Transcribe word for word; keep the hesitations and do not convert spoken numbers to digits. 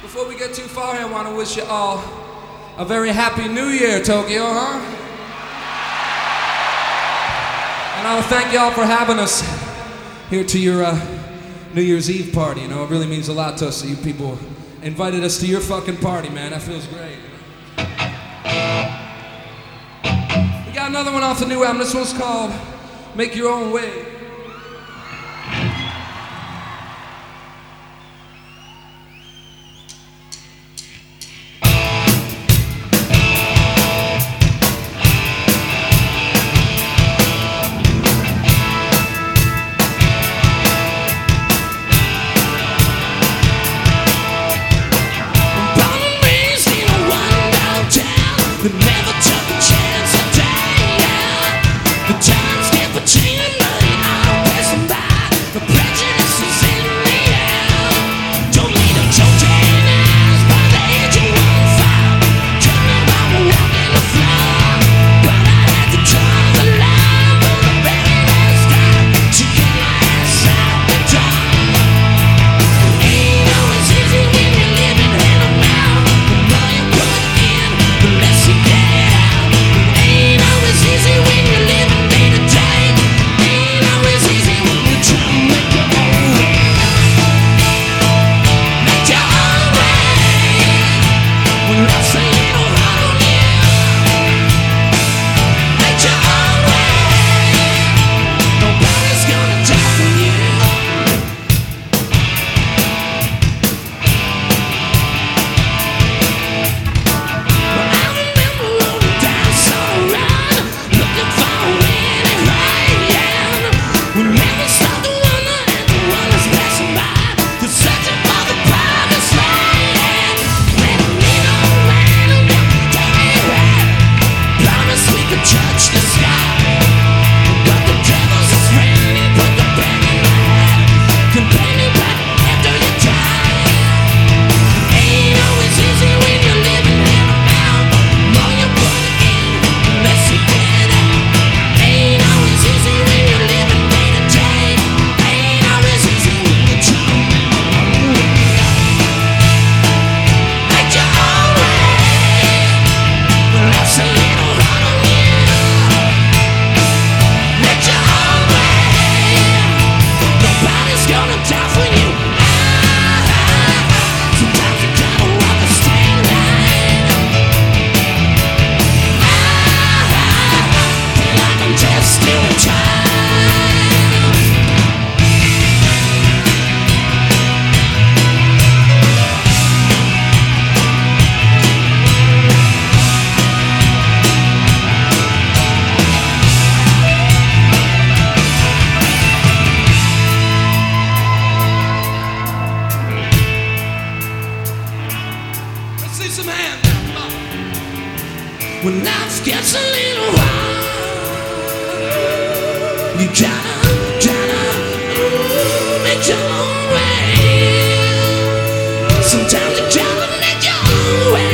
Before we get too far here, I want to wish you all a very happy New Year, Tokyo, huh? And I want to thank y'all for having us here to your uh, New Year's Eve party. You know, it really means a lot to us that you people invited us to your fucking party, man. That feels great. We got another one off the new album. This one's called Make Your Own Way. When life gets a little hard, you gotta, gotta mm, make your own way. Sometimes you gotta make your own way.